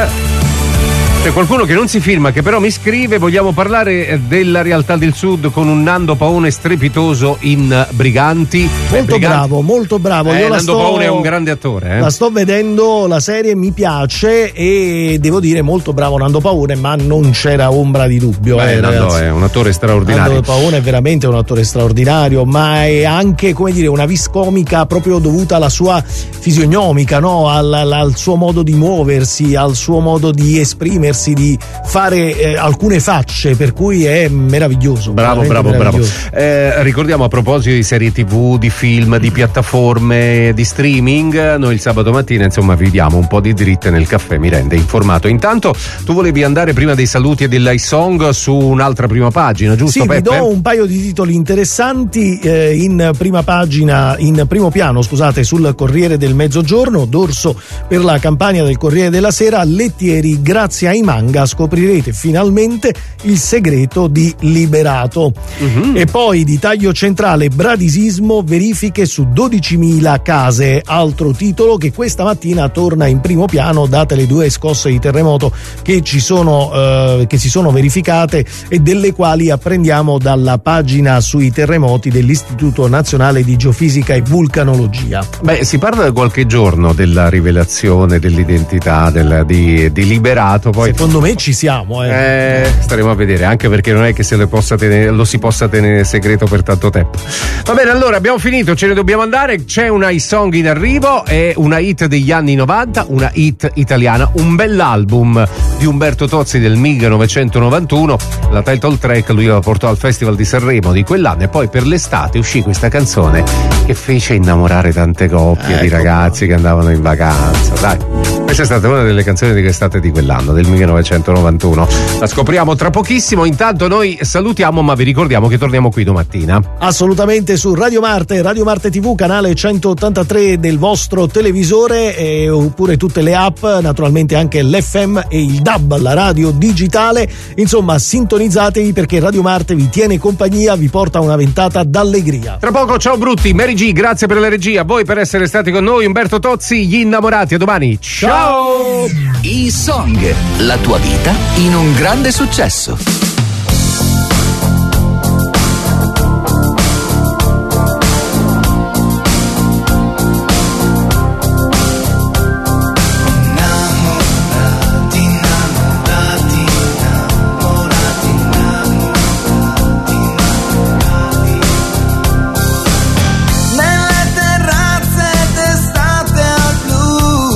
Speaker 2: c'è qualcuno che non si firma, che però mi scrive: vogliamo parlare della realtà del Sud con un Nando Paone strepitoso in Briganti.
Speaker 5: Molto Briganti. bravo, molto bravo.
Speaker 2: Eh,
Speaker 5: Io la
Speaker 2: Nando
Speaker 5: sto,
Speaker 2: Paone è un grande attore. Eh?
Speaker 5: La sto vedendo, la serie mi piace e devo dire molto bravo Nando Paone, ma non c'era ombra di dubbio.
Speaker 2: Beh,
Speaker 5: eh,
Speaker 2: Nando è un attore straordinario.
Speaker 5: Nando Paone è veramente un attore straordinario, ma è anche, come dire, una vis comica proprio dovuta alla sua fisionomica, no? al, al, al suo modo di muoversi, al suo modo di esprimersi, di fare eh, alcune facce, per cui è meraviglioso.
Speaker 2: Bravo, bravo,
Speaker 5: meraviglioso.
Speaker 2: bravo. Eh, ricordiamo, a proposito di serie tivù, di film, di piattaforme, di streaming, noi il sabato mattina insomma vi diamo un po' di dritte nel caffè, mi rende informato. Intanto tu volevi andare prima dei saluti e dell'iSong su un'altra prima pagina, giusto?
Speaker 5: Sì,
Speaker 2: Peppe?
Speaker 5: vi do un paio di titoli interessanti eh, in prima pagina, in primo piano, scusate, sul Corriere del Mezzogiorno, dorso per la campagna del Corriere della Sera: Lettieri, grazie ai manga scoprirete finalmente il segreto di Liberato. Uh-huh. E poi di taglio centrale: bradisismo, verifiche su dodicimila case, altro titolo che questa mattina torna in primo piano date le due scosse di terremoto che ci sono eh, che si sono verificate e delle quali apprendiamo dalla pagina sui terremoti dell'Istituto Nazionale di Geofisica e Vulcanologia.
Speaker 2: Beh, si parla da qualche giorno della rivelazione dell'identità del, di, di Liberato, poi
Speaker 5: secondo me ci siamo, eh.
Speaker 2: eh staremo a vedere, anche perché non è che se lo, possa tenere, lo si possa tenere segreto per tanto tempo. Va bene, allora abbiamo finito, ce ne dobbiamo andare. C'è una iSong in arrivo, è una hit degli anni novanta, una hit italiana, un bell'album di Umberto Tozzi del millenovecentonovantuno. La title track lui la portò al Festival di Sanremo di quell'anno, e poi per l'estate uscì questa canzone che fece innamorare tante coppie ecco. di ragazzi che andavano in vacanza. Dai, questa è stata una delle canzoni di quest'estate di quell'anno, del millenovecentonovantuno. La scopriamo tra pochissimo. Intanto noi salutiamo, ma vi ricordiamo che torniamo qui domattina.
Speaker 5: Assolutamente, su Radio Marte, Radio Marte tivù, canale centottantatré del vostro televisore, eh, oppure tutte le app, naturalmente anche l'F M e il D A B, la radio digitale. Insomma, sintonizzatevi, perché Radio Marte vi tiene compagnia, vi porta una ventata d'allegria.
Speaker 2: Tra poco, ciao Brutti, Mary G, grazie per la regia, a voi per essere stati con noi, Umberto Tozzi, Gli Innamorati, a domani. Ciao!
Speaker 19: iSong, la tua vita in un grande successo.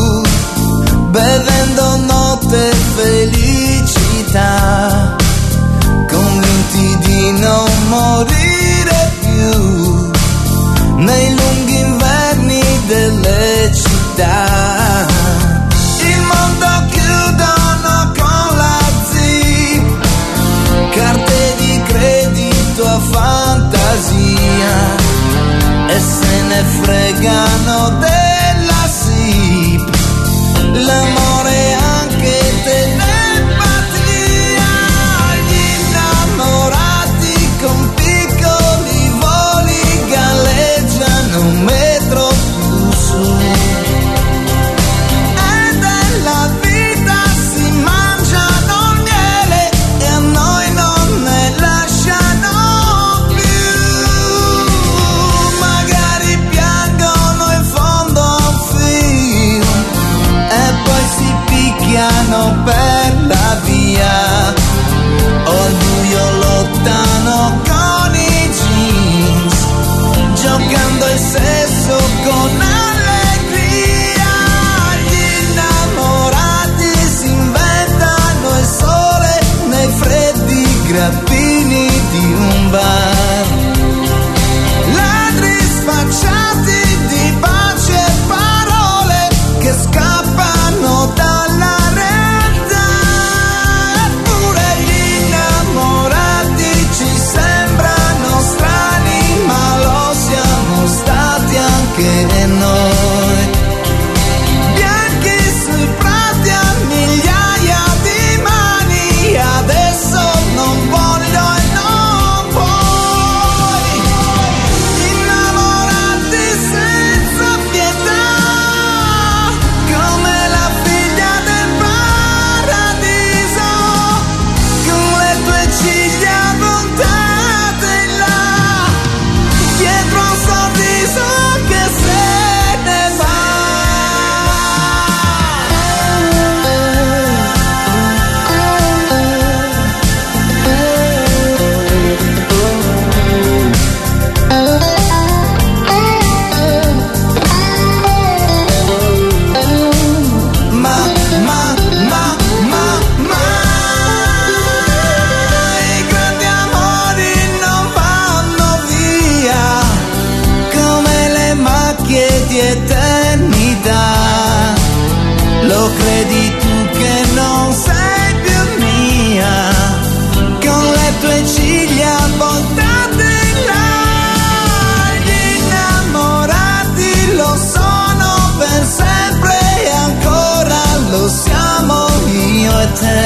Speaker 12: Bevendo notte felicità,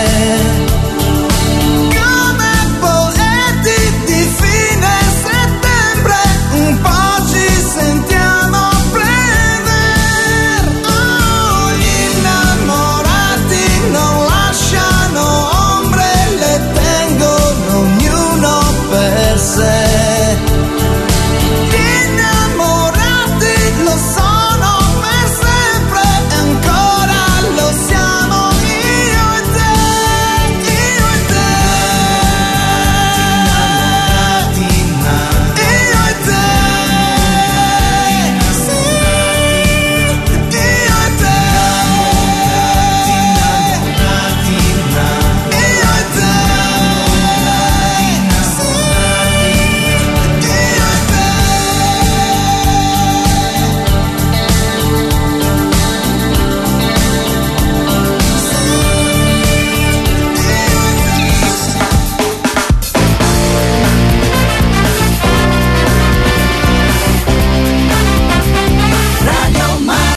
Speaker 1: te.